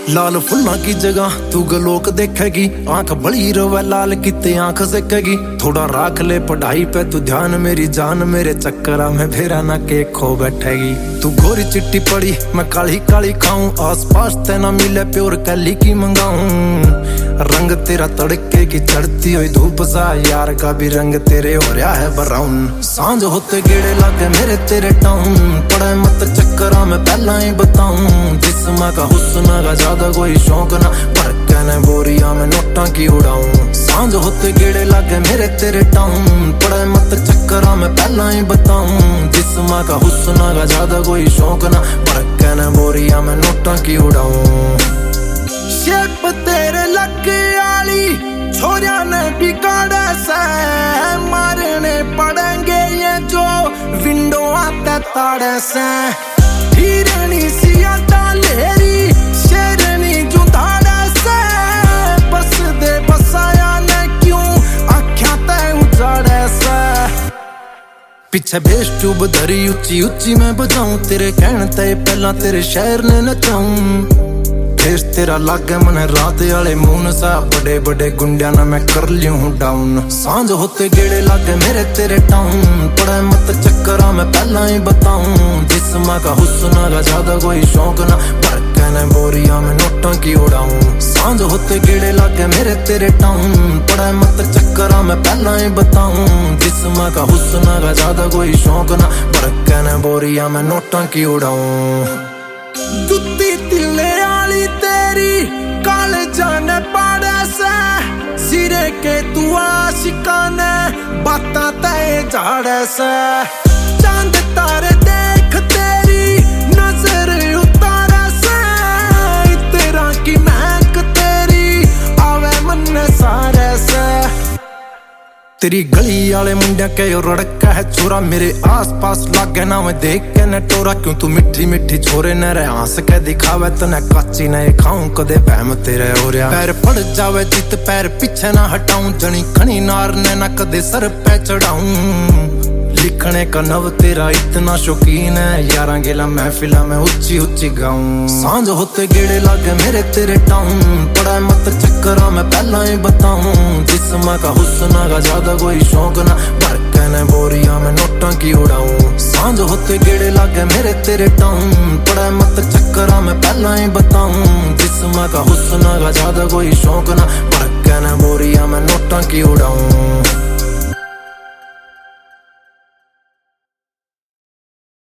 लाल फुल्ला की जगह तू गलोक देखेगी, आंख बड़ी रोवे लाल किते आंख सेकेगी। थोड़ा राख ले पढ़ाई पे तू ध्यान, मेरी जान मेरे चक्करा में फेरा ना के खो बैठेगी। तू गोरी चिट्टी पड़ी मैं काली काली खाऊं, आस पास ते ना मिले प्योर कैली की मंगाऊं। रंग तेरा तड़के की चढ़ती हुई धूप सा, यार का भी रंग तेरे हो रहा है ब्राउन। सांझ होते गेड़े लाके मेरे तेरे टाउन, पड़े मत चक्करा में पहला ही बताऊं। जिस्म का हुस्न का ज्यादा कोई शौक ना, पर कहने बोरिया में नोटा की उड़ाऊं। सांझ होते गेड़े लाके मेरे तेरे टाउन, पड़े मत चक्करा में पहला ही बताऊं। जिस्म का हुस्न का ज्यादा कोई शौक ना, पर कहने बोरिया में नोटा की उड़ाऊं। शेप तेरे लगे आली छोरिया ने बिगाड़े से, मारने पड़ेंगे ये जो विंडो आते ताड़े से। हिरनी सिया डालेरी शेरनी जुदाड़े से, बस दे बसाया ने क्यों आख्या ते उजाड़े से। पीछे बेस ट्यूब धरी उच्ची उच्ची मैं बजाऊं, तेरे कहने ते पहला तेरे शहर ने नचाऊं। फेस तेरा लागे मने रात वाले मून सा, बड़े बड़े गुंडिया ना मैं कर लियूं डाउन। सांझ होते गेड़े लागे मेरे तेरे टाउन, पड़े मत चक्करा में पहला ही बताऊं। जिस्म का हुस्न का ज्यादा कोई शौक ना, पर कहने बोरिया में नोटा की उड़ाऊं। सांझ होते गेड़े लागे मेरे तेरे टाउन, पड़े मत चक्करा में पहला ही बताऊं। जिस्म का हुस्न का ज्यादा कोई शौक ना, पर कहने बोरिया में नोटा की उड़ाऊं। जुत्ती तिल्ले आली तेरी काल जाने पाड़े से, सिरे के तू आशिकाने बाता तय झाड़े से। चांद तारे देख तेरी नजर उतारे से, तेरा की महक तेरी आवे मन सारे से। तेरी गली आले मुंडे के रड़का है छोरा, मेरे आस पास लागे ना मैं देख के न टोरा। क्यों तू मिठी मिठी छोरे न रहे हंस के दिखावे, तने काची न खाऊं कदे बहम तेरे हो रहा। पैर पड़ जावे जित पैर पीछे ना हटाऊं, जनी खनी नार ने ना कदे सर पे चढ़ाऊं। लिखने का नव तेरा इतना शौकीन है, यारां गेला महफिला में उच्ची उच्ची गाऊं। सांझ होते गेड़े लागे मेरे तेरे टाउन, पड़ा मत चक्करा में पहला ही बताऊं। जिस्म का हुस्न का ज्यादा कोई शौक ना, पर कहने बोरिया में नोटा की उड़ाऊं। सांझ होते गेड़े लागे मेरे तेरे टाउन, पड़ा मत चक्करा में पहला ही बताऊं। जिस्म का हुस्न का ज्यादा कोई शौक ना, पर कहने बोरिया में नोटा की उड़ाऊं।